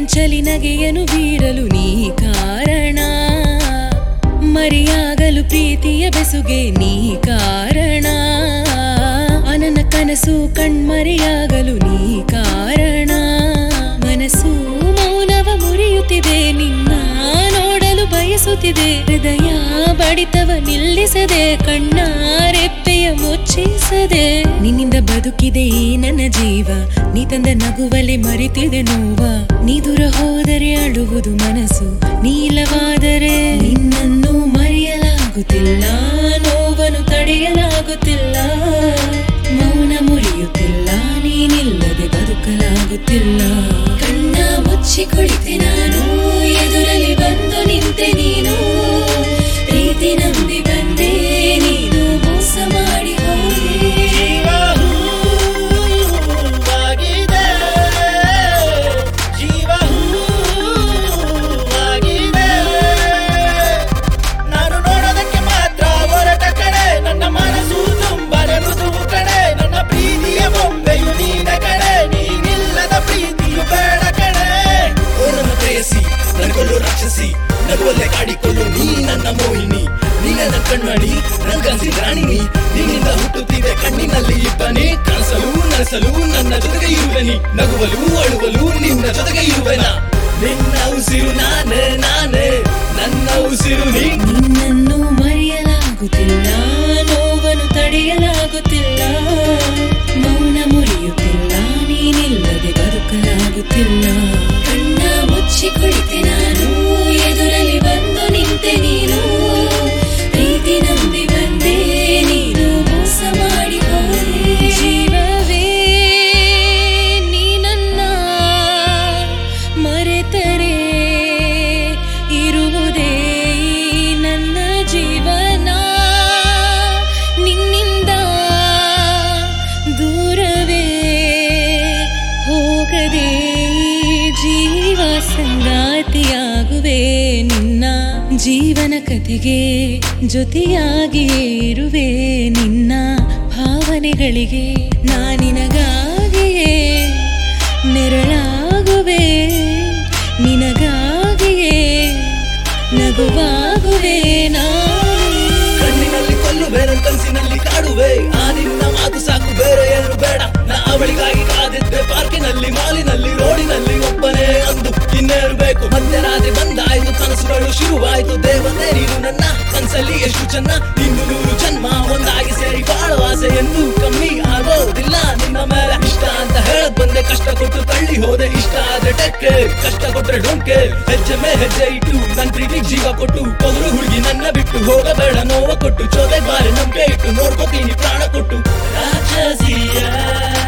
ಗೊಂಚಲಿ ನಗೆಯನು ಬೀರಲು ನೀ ಕಾರಣ, ಮರೆಯಾಗಲು ಪ್ರೀತಿಯ ಬೆಸುಗೆ ನೀ ಕಾರಣ, ಅನನ ಕನಸು ಕಣ್ಮರೆಯಾಗಲು ನೀ ಕಾರಣ. ಮನಸ್ಸು ಮೌನವ ಮುರಿಯುತ್ತಿದೆ, ನಿನ್ನ ನೋಡಲು ಬಯಸುತ್ತಿದೆ, ಹೃದಯ ಬಡಿತವ ನಿಲ್ಲಿಸದೆ, ಕಣ್ಣ ರೆಪ್ಪೆಯ ಮುಚ್ಚಿಸದೆ. ನಿನ್ನಿಂದ ಬದುಕಿದೆ ಈ ನನ್ನ ಜೀವ, ನೀ ತಂದ ನಗುವಲೆ ಮರೆತಿದೆ ನೋವ. ನೀ ದೂರ ಹೋದರೆ ಅಳುವುದು ಮನಸ್ಸು, ನೀಲವಾದರೆ ನಿನ್ನನ್ನು ಮರೆಯಲಾಗುತ್ತಿಲ್ಲ, ನೋವನ್ನು ತಡೆಯಲಾಗುತ್ತಿಲ್ಲ, ಮೌನ ಮುರಿಯುತ್ತಿಲ್ಲ, ನೀನಿಲ್ಲದೆ ಬದುಕಲಾಗುತ್ತಿಲ್ಲ. ಕಣ್ಣ ಮುಚ್ಚಿ ಕುಳಿತೆ ನಾನು, ಎದುರಲ್ಲಿ ಬಂದು ನಿಂತೆ ನೀನು, ಪ್ರೀತಿ ನಂಬಿ ಬಂದೆ ನೀನು ಮೋಸ ಮಾಡಿ ಹೋದೆ. ನಾನು ನೋಡೋದಕ್ಕೆ ಮಾತ್ರ ಹೊರಟ ಕಡೆ, ನನ್ನ ಮನಸ್ಸು ತುಂಬನೆ ಮೃದುವು ಕಡೆ, ನನ್ನ ಪ್ರೀತಿಯ ಬೊಂಬೆಯು ನೀನ ಕಡೆ, ನೀನಿಲ್ಲದ ಪ್ರೀತಿಯು ಬೇಡ ಕಡೆ. ಓ ನನ್ನ ಪ್ರೇಯಸಿ, ನನ್ಗೊಳ್ಳು ರಾಕ್ಷಸಿ, ನಗುವಲ್ಲೇ ಕಾಡಿಕೊಳ್ಳು ನೀ ನನ್ನ ಮೋಹಿನಿ, ನೀ ನನ್ನ ಕಣ್ಮಣಿ, ನನ್ಗನ್ಸಿದ ರಾಣಿನಿ, ನಿನ್ನಿಂದ ಹುಟ್ಟುತ್ತಿದೆ ಕಣ್ಣಿನಲ್ಲಿ ಇಬ್ಬನಿ. ಕನಸಲು ನನಸಲು ನನ್ನ ಜೊತೆಗೆ ಇರುವೆನಿ, ನಗುವಲು ಅಳುವಲು ನಿನ್ನ ಜೊತೆಗೆ ಇರುವೆನ. ನಿನ್ನ ಉಸಿರು ನಾನೇ ನಾನೇ, ನನ್ನ ಉಸಿರು ನೀ. ನಿನ್ನನ್ನು ಮರೆಯಲಾಗುತ್ತಿಲ್ಲ, ನೋವನ್ನು ತಡೆಯಲಾಗುತ್ತಿಲ್ಲ, ಮೌನ ಮುರಿಯುತ್ತಿಲ್ಲ, ನೀನಿಲ್ಲದೆ ಬದುಕಲಾಗುತ್ತಿಲ್ಲ. ಕಣ್ಣ ಮುಚ್ಚಿ ಕುಳಿತೆ ನಾನು, ಎದುರಲ್ಲಿ ಬಂದು ನಿಂತೆ ನೀನು, ಪ್ರೀತಿ ನಂಬಿ ಬಂದೆ ನೀನು ಮೋಸ ಮಾಡಿ ಹೋದೆ. ಜೀವವೇ ನೀ ನನ್ನ ಮರೆತರೆ ಇರುವುದೇ ನನ್ನ ಜೀವನ, ನಿನ್ನಿಂದ ದೂರವೇ ಹೋಗದೆ ಜೀವ ಸಂಗಾತಿಯಾಗುವೆ. ನಿನ್ನ ಜೀವನ ಕಥೆಗೆ ಜೊತೆಯಾಗಿಯೇ ಇರುವೆ, ನಿನ್ನ ಭಾವನೆಗಳಿಗೆ ನಾನಿನಗಾಗಿಯೇ ನೆರಳಾಗುವೆ, ನಿನಗಾಗಿಯೇ ನಗುವಾಗುವೆ ನಾನು. ಕಣ್ಣಿನಲ್ಲಿ ಕೊಲ್ಲುವೆ, ನನ್ನ ಕನಸಿನಲ್ಲಿ ಕಾಡುವೆ, ಆ ನಿನ್ನ ಮಾತು ಸಾಕು ಬೇರೆ ಏನು ಬೇಡ. ನಾ ಅವಳಿಗಾಗಿ ಕಾದಿದ್ದೆ ಪಾರ್ಕಿನಲ್ಲಿ, ಮಾಲಿನಲ್ಲಿ, ರೋಡಿನಲ್ಲಿ ಒಬ್ಬನೇ ಅಂದು ಇನ್ನೇನು ಬೇಕು. ಮಧ್ಯರಾತ್ರಿ ಬಂದಾಯ್ತು, ಕನಸುಗಳು ಶುರುವಾಯ್ತು, ದೇವತೆ ನೀನು ನನ್ನ ಕನಸಲ್ಲಿ ಎಷ್ಟು ಚೆನ್ನ. ಇನ್ನು 100 ಜನ್ಮ ಒಂದಾಗಿ ಸೇರಿ ಬಾಳುವ ಆಸೆ ಎಂದು ಕಮ್ಮಿ ಆಗೋದಿಲ್ಲ. ನಿನ್ನ ಮೇಲೆ ಇಷ್ಟ ಅಂತ ಹೇಳಕ್ ಬಂದೆ, ಕಷ್ಟ ಕೊಟ್ಟು ತಳ್ಳಿ ಹೋದೆ. ಇಷ್ಟ ಆದ್ರೆ ಟೆಕ್ಕೆ, ಕಷ್ಟ ಕೊಟ್ರೆ ಡೊಂಕೆ, ಹೆಜ್ಜೆ ಮೇ ಹೆಜ್ಜೆ ಇಟ್ಟು ನನ್ ಪ್ರೀತಿಗೆ ಜೀವ ಕೊಟ್ಟು, ಪೌರು ಹುಡುಗಿ ನನ್ನ ಬಿಟ್ಟು ಹೋಗಬೇಡ ನೋವ ಕೊಟ್ಟು, ಜೊತೆ ಬಾರಿ ನಂಬಿಕೆ ಇಟ್ಟು ನೋಡ್ಕೋತೀನಿ ಪ್ರಾಣ ಕೊಟ್ಟು. ರಾಕ್ಷಸಿಯ